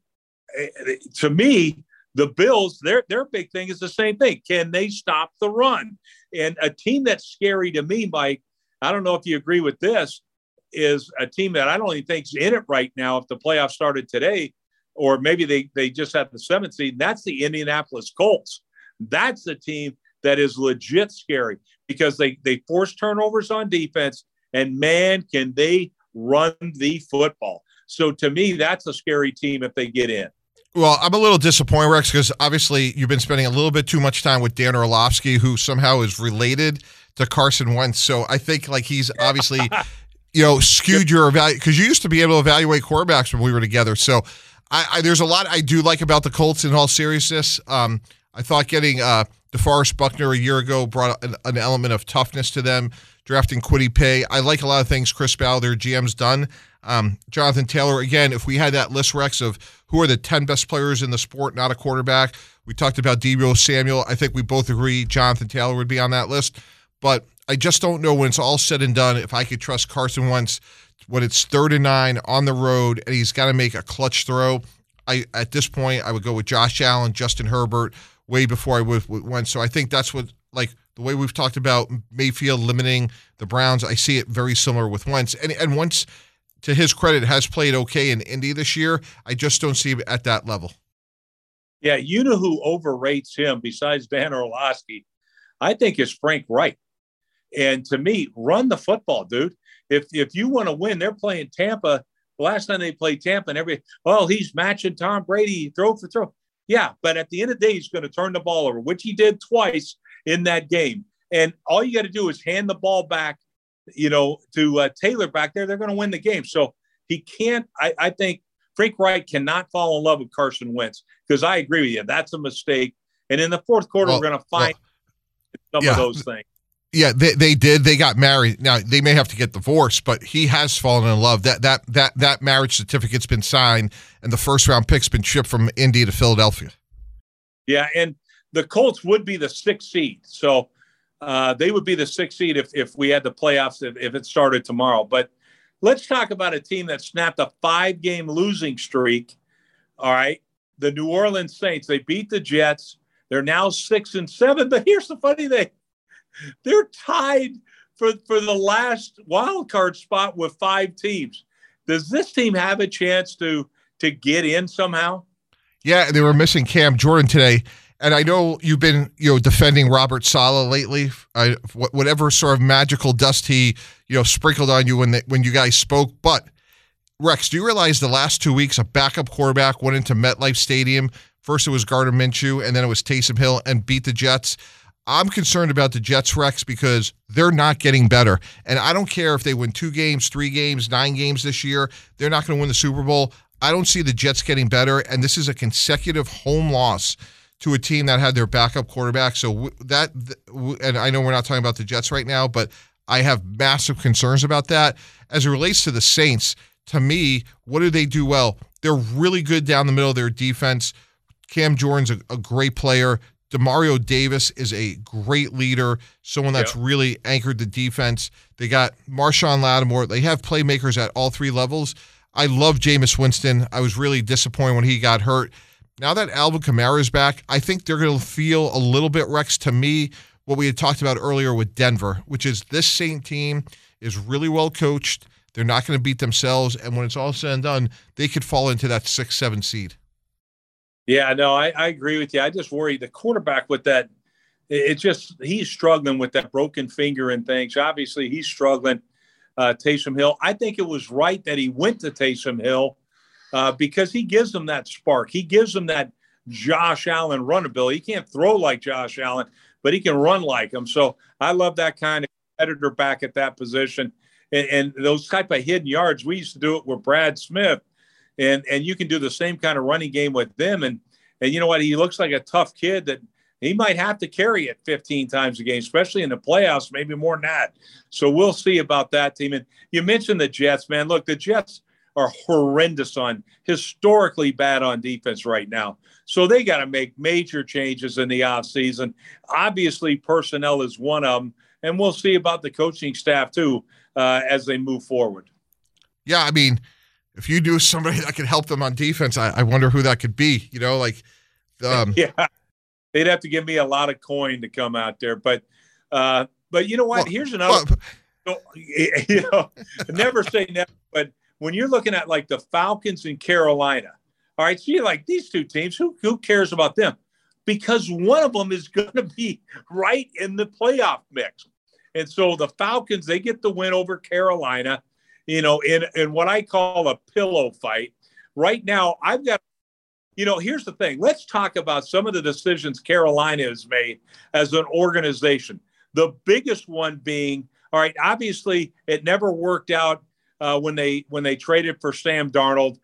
Speaker 4: to me, the Bills, their big thing is the same thing. Can they stop the run? And a team that's scary to me, Mike, I don't know if you agree with this, is a team that I don't even think's in it right now if the playoffs started today, or maybe they just had the 7th seed. That's the Indianapolis Colts. That's the team that is legit scary because they force turnovers on defense, and, man, can they run the football. So, to me, that's a scary team if they get in.
Speaker 5: Well, I'm a little disappointed, Rex, because obviously you've been spending a little bit too much time with Dan Orlovsky, who somehow is related to Carson Wentz. So I think like he's obviously – skewed your evaluation because you used to be able to evaluate quarterbacks when we were together. So there's a lot I do like about the Colts in all seriousness. I thought getting DeForest Buckner a year ago brought an element of toughness to them. Drafting Kwity Paye. I like a lot of things Chris Ballard, their GM's done. Jonathan Taylor, again, if we had that list, Rex, of who are the 10 best players in the sport, not a quarterback. We talked about Deebo Samuel. I think we both agree Jonathan Taylor would be on that list. But I just don't know when it's all said and done if I could trust Carson Wentz when it's 3rd and 9 on the road and he's got to make a clutch throw. At this point, I would go with Josh Allen, Justin Herbert, way before I would with Wentz. So I think that's what, like the way we've talked about Mayfield limiting the Browns, I see it very similar with Wentz. And Wentz, to his credit, has played okay in Indy this year. I just don't see him at that level.
Speaker 4: Yeah, you know who overrates him besides Dan Orlovsky, I think, is Frank Reich. And to me, run the football, dude. If you want to win, they're playing Tampa. The last time they played Tampa, and he's matching Tom Brady throw for throw. Yeah, but at the end of the day, he's going to turn the ball over, which he did twice in that game. And all you got to do is hand the ball back, to Taylor back there. They're going to win the game. So he can't. I think Frank Reich cannot fall in love with Carson Wentz because I agree with you. That's a mistake. And in the fourth quarter, we're going to find some of those things.
Speaker 5: Yeah, they did. They got married. Now they may have to get divorced, but he has fallen in love. That marriage certificate's been signed, and the first round pick's been shipped from Indy to Philadelphia.
Speaker 4: Yeah, and the Colts would be the 6th seed, so they would be the 6th seed if we had the playoffs if it started tomorrow. But let's talk about a team that snapped a 5-game losing streak. All right, the New Orleans Saints. They beat the Jets. They're now 6-7. But here's the funny thing. they're tied for the last wild card spot with 5 teams. Does this team have a chance to get in somehow?
Speaker 5: Yeah, they were missing Cam Jordan today. And I know you've been, defending Robert Saleh lately. Whatever sort of magical dust he, sprinkled on you when you guys spoke. But Rex, do you realize the last 2 weeks a backup quarterback went into MetLife Stadium? First it was Gardner Minshew, and then it was Taysom Hill, and beat the Jets. I'm concerned about the Jets, Rex, because they're not getting better. And I don't care if they win 2 games, 3 games, 9 games this year. They're not going to win the Super Bowl. I don't see the Jets getting better, and this is a consecutive home loss to a team that had their backup quarterback. So and I know we're not talking about the Jets right now, but I have massive concerns about that. As it relates to the Saints, to me, what do they do well? They're really good down the middle of their defense. Cam Jordan's a great player. Demario Davis is a great leader, someone that's really anchored the defense. They got Marshawn Lattimore. They have playmakers at all 3 levels. I love Jameis Winston. I was really disappointed when he got hurt. Now that Alvin Kamara is back, I think they're going to feel a little bit, Rex, to me, what we had talked about earlier with Denver, which is this Saint team is really well coached. They're not going to beat themselves. And when it's all said and done, they could fall into that 6-7 seed.
Speaker 4: Yeah, no, I agree with you. I just worry the quarterback with that. He's struggling with that broken finger and things. Obviously, he's struggling. Taysom Hill. I think it was right that he went to Taysom Hill because he gives them that spark. He gives them that Josh Allen runability. He can't throw like Josh Allen, but he can run like him. So I love that kind of competitor back at that position. And those type of hidden yards, we used to do it with Brad Smith. And you can do the same kind of running game with them. And you know what? He looks like a tough kid that he might have to carry it 15 times a game, especially in the playoffs, maybe more than that. So we'll see about that team. And you mentioned the Jets, man. Look, the Jets are historically bad on defense right now. So they got to make major changes in the offseason. Obviously, personnel is one of them. And we'll see about the coaching staff, too, as they move forward.
Speaker 5: Yeah, I mean, if you knew somebody that could help them on defense, I wonder who that could be.
Speaker 4: Yeah. They'd have to give me a lot of coin to come out there, but you know what? Here's another. Never say never. But when you're looking at like the Falcons and Carolina, all right, so you're like these 2 teams. Who cares about them? Because one of them is going to be right in the playoff mix, and so the Falcons, they get the win over Carolina. In what I call a pillow fight. Right now, I've got. Here's the thing. Let's talk about some of the decisions Carolina has made as an organization. The biggest one being, all right, obviously it never worked out when they traded for Sam Darnold.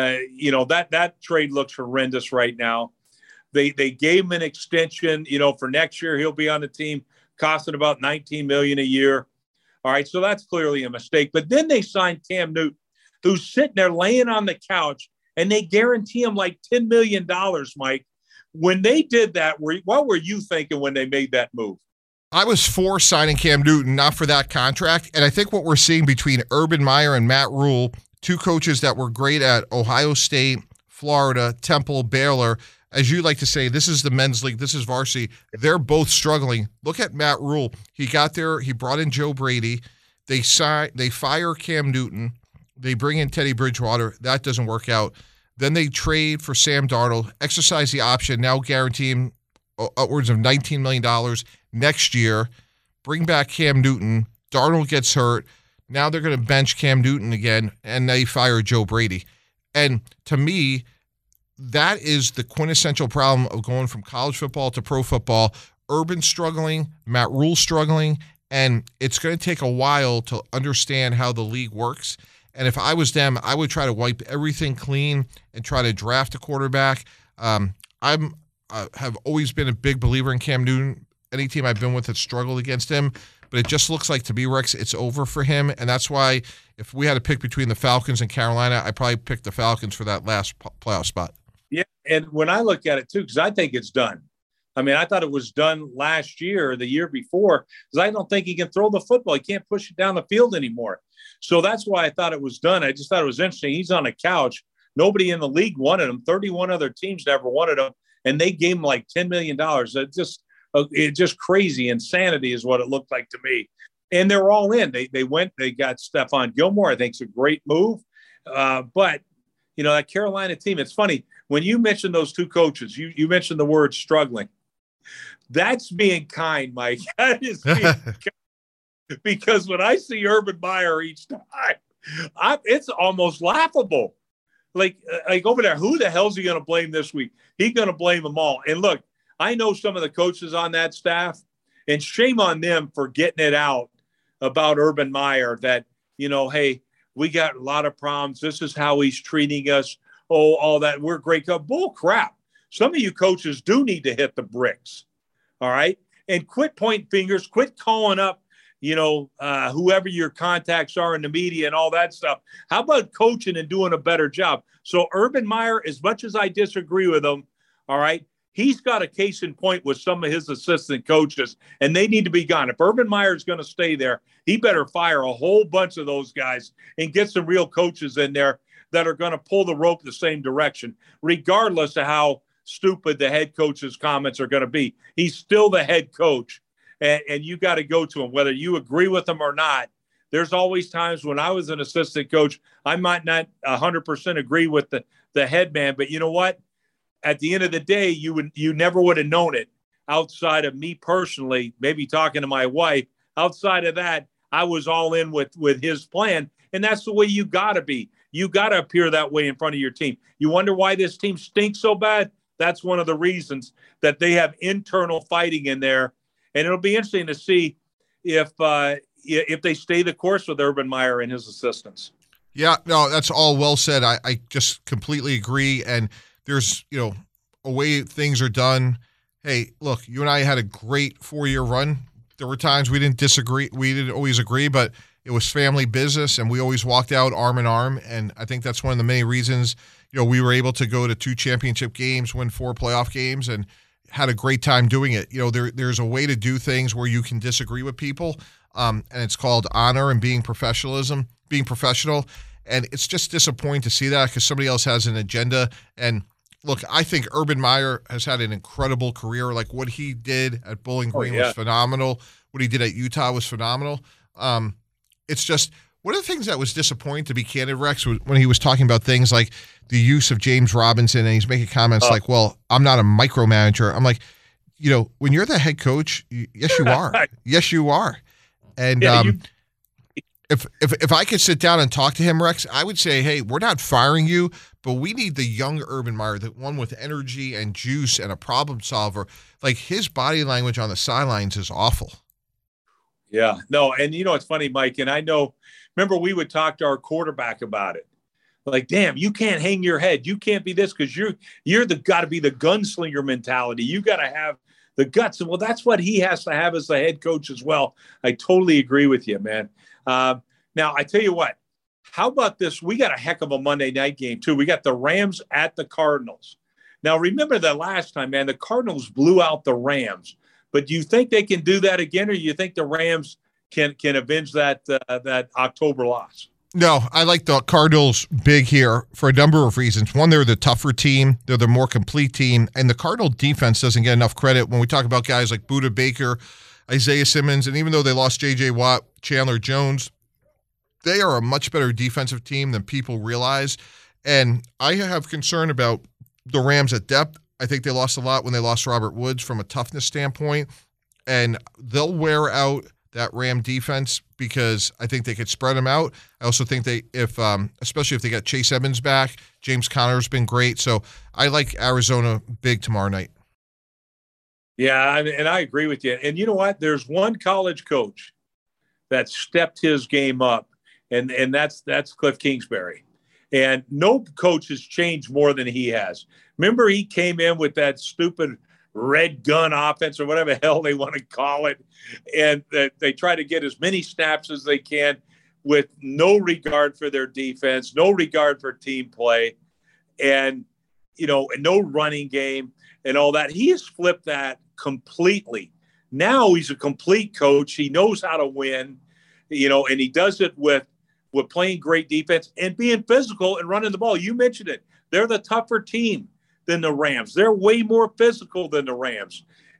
Speaker 4: That trade looks horrendous right now. They gave him an extension, for next year. He'll be on the team costing about $19 million a year. All right, so that's clearly a mistake. But then they signed Cam Newton, who's sitting there laying on the couch, and they guarantee him like $10 million, Mike. When they did that, what were you thinking when they made that move?
Speaker 5: I was for signing Cam Newton, not for that contract. And I think what we're seeing between Urban Meyer and Matt Rule, 2 coaches that were great at Ohio State, Florida, Temple, Baylor, as you like to say, this is the men's league, this is varsity. They're both struggling. Look at Matt Rule. He got there, he brought in Joe Brady. They fire Cam Newton. They bring in Teddy Bridgewater. That doesn't work out. Then they trade for Sam Darnold, exercise the option, now guarantee him upwards of $19 million next year, bring back Cam Newton. Darnold gets hurt. Now they're going to bench Cam Newton again, and they fire Joe Brady. And to me, that is the quintessential problem of going from college football to pro football. Urban struggling, Matt Rule struggling, and it's going to take a while to understand how the league works. And if I was them, I would try to wipe everything clean and try to draft a quarterback. I have always been a big believer in Cam Newton. Any team I've been with has struggled against him. But it just looks like, to me, Rex, it's over for him. And that's why if we had to pick between the Falcons and Carolina, I'd probably pick the Falcons for that last playoff spot.
Speaker 4: Yeah, and when I look at it, too, because I think it's done. I mean, I thought it was done last year or the year before, because I don't think he can throw the football. He can't push it down the field anymore. So that's why I thought it was done. I just thought it was interesting. He's on a couch. Nobody in the league wanted him. 31 other teams never wanted him, and they gave him like $10 million. It's just It just crazy insanity is what it looked like to me. And they're all in. They got Stephon Gilmore. I think it's a great move. But, that Carolina team, it's funny. When you mentioned those two coaches, you mentioned the word struggling. That's being kind, Mike. That is being kind. Because when I see Urban Meyer each time, it's almost laughable. Like over there, who the hell's he going to blame this week? He's going to blame them all. And look, I know some of the coaches on that staff, and shame on them for getting it out about Urban Meyer that, hey, we got a lot of problems. This is how he's treating us. Oh, all that. We're great. Bull crap. Some of you coaches do need to hit the bricks. All right. And quit pointing fingers, quit calling up, whoever your contacts are in the media and all that stuff. How about coaching and doing a better job? So Urban Meyer, as much as I disagree with him, all right, he's got a case in point with some of his assistant coaches, and they need to be gone. If Urban Meyer is going to stay there, he better fire a whole bunch of those guys and get some real coaches in there that are going to pull the rope the same direction, regardless of how stupid the head coach's comments are going to be. He's still the head coach, and you got to go to him, whether you agree with him or not. There's always times when I was an assistant coach, I might not 100% agree with the head man, but you know what? At the end of the day, you never would have known it outside of me personally, maybe talking to my wife. Outside of that, I was all in with his plan, and that's the way you got to be. You got to appear that way in front of your team. You wonder why this team stinks so bad? That's one of the reasons, that they have internal fighting in there, and it'll be interesting to see if they stay the course with Urban Meyer and his assistants.
Speaker 5: Yeah, no, that's all well said. I just completely agree, and there's, a way things are done. Hey, look, you and I had a great 4-year run. There were times we didn't disagree. We didn't always agree, but it was family business, and we always walked out arm in arm. And I think that's one of the many reasons, we were able to go to 2 championship games, win 4 playoff games, and had a great time doing it. There's a way to do things where you can disagree with people, and it's called honor and being professional. And it's just disappointing to see that because somebody else has an agenda. And look, I think Urban Meyer has had an incredible career. Like what he did at Bowling Green was phenomenal. What he did at Utah was phenomenal. It's just one of the things that was disappointing, to be candid, Rex, was when he was talking about things like the use of James Robinson, and he's making comments like, well, I'm not a micromanager. I'm like, when you're the head coach, yes, you are. Yes, you are. And if I could sit down and talk to him, Rex, I would say, hey, we're not firing you, but we need the young Urban Meyer, the one with energy and juice and a problem solver. Like his body language on the sidelines is awful.
Speaker 4: Yeah, no, and it's funny, Mike, and I know, remember we would talk to our quarterback about it. Like, damn, you can't hang your head. You can't be this because you're got to be the gunslinger mentality. You got to have the guts. And well, that's what he has to have as the head coach as well. I totally agree with you, man. Now, I tell you what, how about this? We got a heck of a Monday night game, too. We got the Rams at the Cardinals. Now, remember the last time, man, the Cardinals blew out the Rams. But do you think they can do that again, or do you think the Rams can avenge that October loss?
Speaker 5: No, I like the Cardinals big here for a number of reasons. One, they're the tougher team. They're the more complete team. And the Cardinal defense doesn't get enough credit when we talk about guys like Budda Baker, Isaiah Simmons, and even though they lost J.J. Watt, Chandler Jones, they are a much better defensive team than people realize. And I have concern about the Rams at depth. I think they lost a lot when they lost Robert Woods from a toughness standpoint. And they'll wear out that Ram defense because I think they could spread them out. I also think especially if they got Chase Edmonds back, James Conner's been great. So I like Arizona big tomorrow night.
Speaker 4: Yeah, and I agree with you. And you know what? There's one college coach that stepped his game up, and that's Cliff Kingsbury. And no coach has changed more than he has. Remember, he came in with that stupid red gun offense or whatever the hell they want to call it. And they try to get as many snaps as they can with no regard for their defense, no regard for team play, and no running game and all that. He has flipped that completely. Now he's a complete coach. He knows how to win, and he does it with playing great defense and being physical and running the ball. You mentioned it. They're the tougher team than the Rams. They're way more physical than the Rams.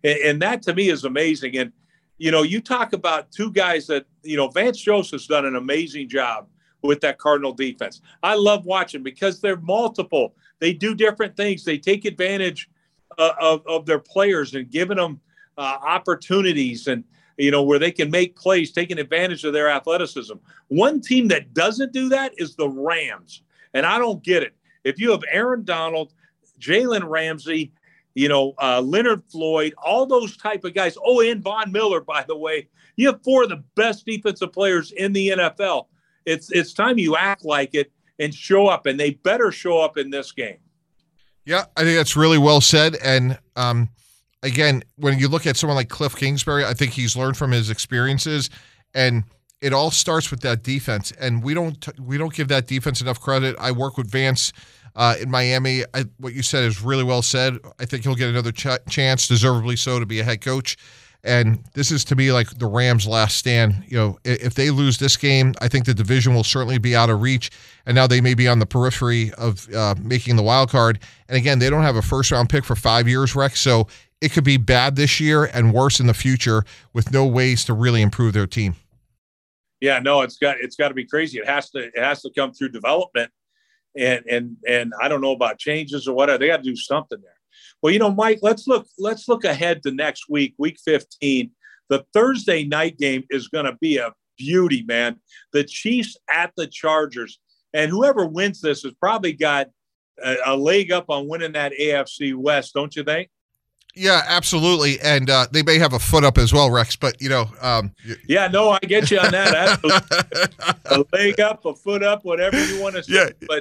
Speaker 4: And that to me is amazing. And, you talk about two guys that, Vance Joseph's done an amazing job with that Cardinal defense. I love watching because they're multiple. They do different things. They take advantage of their players and giving them opportunities and, where they can make plays, taking advantage of their athleticism. One team that doesn't do that is the Rams. And I don't get it. If you have Aaron Donald, Jalen Ramsey, Leonard Floyd, all those type of guys. Oh, and Von Miller, by the way. You have four of the best defensive players in the NFL. It's time you act like it and show up, and they better show up in this game.
Speaker 5: Yeah, I think that's really well said. And again, when you look at someone like Cliff Kingsbury, I think he's learned from his experiences, and it all starts with that defense. And we don't give that defense enough credit. I work with Vance in Miami. What you said is really well said. I think he'll get another chance, deservedly so, to be a head coach. And this is, to me, like the Rams' last stand. If they lose this game, I think the division will certainly be out of reach. And now they may be on the periphery of making the wild card. And again, they don't have a first-round pick for 5 years, Rex. So it could be bad this year and worse in the future with no ways to really improve their team.
Speaker 4: Yeah, no, it's got to be crazy. It has to come through development, and I don't know about changes or whatever. They got to do something there. Well, Mike, let's look ahead to next week, week 15. The Thursday night game is going to be a beauty, man. The Chiefs at the Chargers, and whoever wins this has probably got a leg up on winning that AFC West, don't you think?
Speaker 5: Yeah, absolutely. And they may have a foot up as well, Rex, but,
Speaker 4: yeah, no, I get you on that. A leg up, a foot up, whatever you want to say.
Speaker 5: Yeah,
Speaker 4: but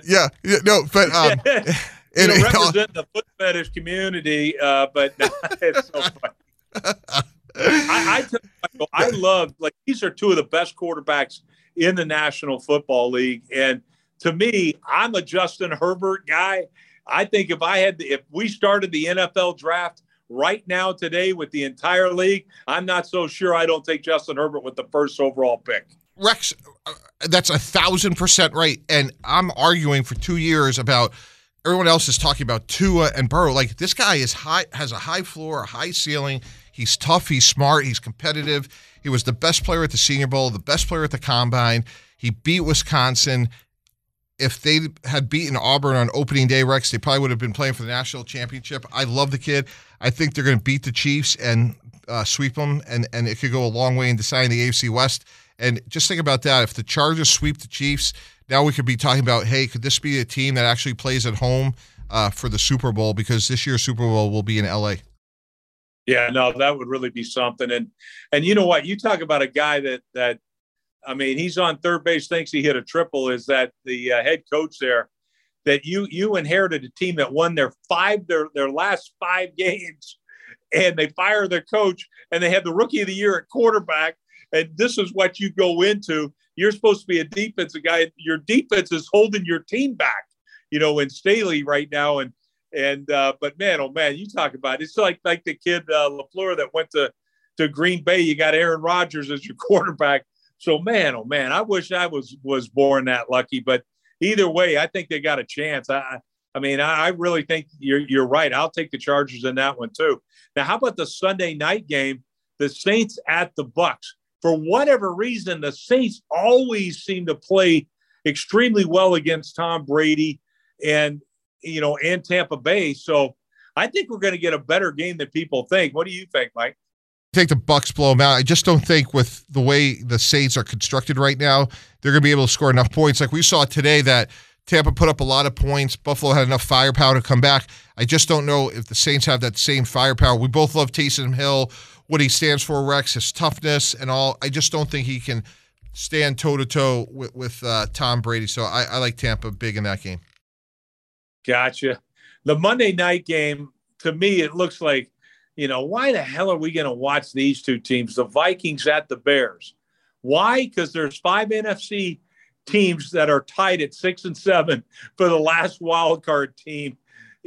Speaker 5: represent
Speaker 4: the foot fetish community, but it's so funny. I tell you, Michael, I love, these are two of the best quarterbacks in the National Football League. And to me, I'm a Justin Herbert guy. I think if we started the NFL draft right now today with the entire league, I'm not so sure I don't take Justin Herbert with the first overall pick.
Speaker 5: Rex, that's 1,000% right. And I'm arguing for 2 years about everyone else is talking about Tua and Burrow. Like, this guy has a high floor, a high ceiling. He's tough. He's smart. He's competitive. He was the best player at the Senior Bowl, the best player at the Combine. He beat Wisconsin. If they had beaten Auburn on opening day, Rex, they probably would have been playing for the national championship. I love the kid. I think they're going to beat the Chiefs and sweep them, and it could go a long way in deciding the AFC West. And just think about that. If the Chargers sweep the Chiefs, now we could be talking about, hey, could this be a team that actually plays at home for the Super Bowl? Because this year's Super Bowl will be in L.A.
Speaker 4: Yeah, no, that would really be something. And you know what? You talk about a guy that he's on third base, thinks he hit a triple, is that the head coach there, that you inherited a team that won their last 5 games, and they fire their coach, and they have the rookie of the year at quarterback. And this is what you go into. You're supposed to be a defensive guy. Your defense is holding your team back, in Staley right now. But man, oh man, you talk about it. It's like the kid LaFleur that went to Green Bay. You got Aaron Rodgers as your quarterback. So man, oh man, I wish I was born that lucky. But either way, I think they got a chance. I really think you're right. I'll take the Chargers in that one too. Now, how about the Sunday night game? The Saints at the Bucks. For whatever reason, the Saints always seem to play extremely well against Tom Brady and Tampa Bay. So I think we're going to get a better game than people think. What do you think, Mike?
Speaker 5: I think the Bucks blow them out. I just don't think with the way the Saints are constructed right now, they're going to be able to score enough points. Like we saw today that Tampa put up a lot of points. Buffalo had enough firepower to come back. I just don't know if the Saints have that same firepower. We both love Taysom Hill, what he stands for, Rex, his toughness and all. I just don't think he can stand toe-to-toe with Tom Brady. So I like Tampa big in that game.
Speaker 4: Gotcha. The Monday night game, to me, it looks like, why the hell are we going to watch these two teams, the Vikings at the Bears? Why? Because there's 5 NFC teams that are tied at 6 and 7 for the last wild card team,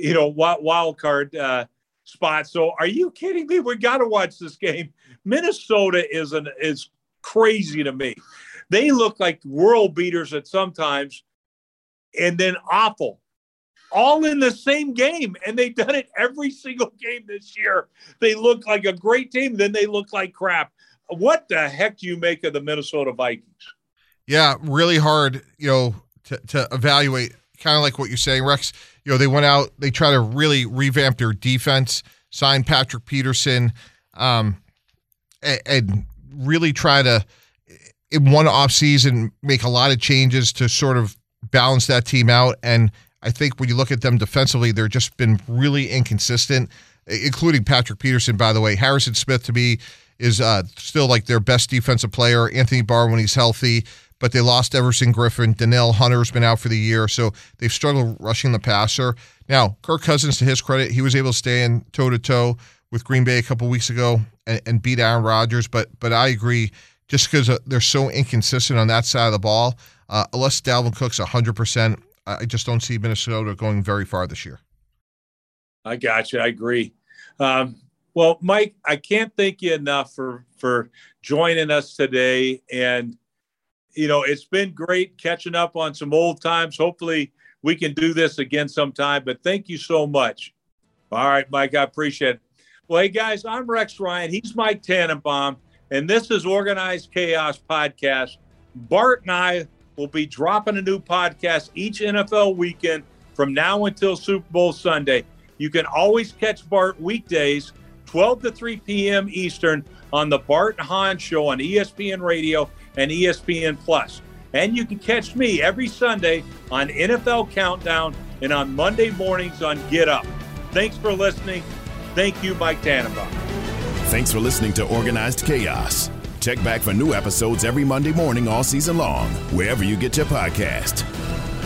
Speaker 4: wild card spot. So are you kidding me? We got to watch this game. Minnesota is crazy to me. They look like world beaters at sometimes and then awful all in the same game, and they've done it every single game this year. They look like a great team, then they look like crap. What the heck do you make of the Minnesota Vikings?
Speaker 5: Yeah, really hard, to evaluate. Kind of like what you're saying, Rex. They went out, they try to really revamp their defense, sign Patrick Peterson, and really try to, in one offseason, make a lot of changes to sort of balance that team out. And I think when you look at them defensively, they've just been really inconsistent, including Patrick Peterson, by the way. Harrison Smith, to me, is still like their best defensive player. Anthony Barr when he's healthy, but they lost Everson Griffin. Danielle Hunter's been out for the year, so they've struggled rushing the passer. Now, Kirk Cousins, to his credit, he was able to stay in toe-to-toe with Green Bay a couple weeks ago and beat Aaron Rodgers, but I agree, just because they're so inconsistent on that side of the ball, unless Dalvin Cook's 100%, I just don't see Minnesota going very far this year.
Speaker 4: I got you. I agree. Well, Mike, I can't thank you enough for joining us today. And, it's been great catching up on some old times. Hopefully we can do this again sometime, but thank you so much. All right, Mike, I appreciate it. Well, hey, guys, I'm Rex Ryan. He's Mike Tannenbaum, and this is Organized Chaos Podcast. Bart and I will be dropping a new podcast each NFL weekend from now until Super Bowl Sunday. You can always catch Bart weekdays, 12 to 3 p.m. Eastern, on the Bart and Hahn Show on ESPN Radio and ESPN Plus. And you can catch me every Sunday on NFL Countdown and on Monday mornings on Get Up. Thanks for listening. Thank you, Mike Tannenbaum.
Speaker 3: Thanks for listening to Organized Chaos. Check back for new episodes every Monday morning all season long, wherever you get your podcast.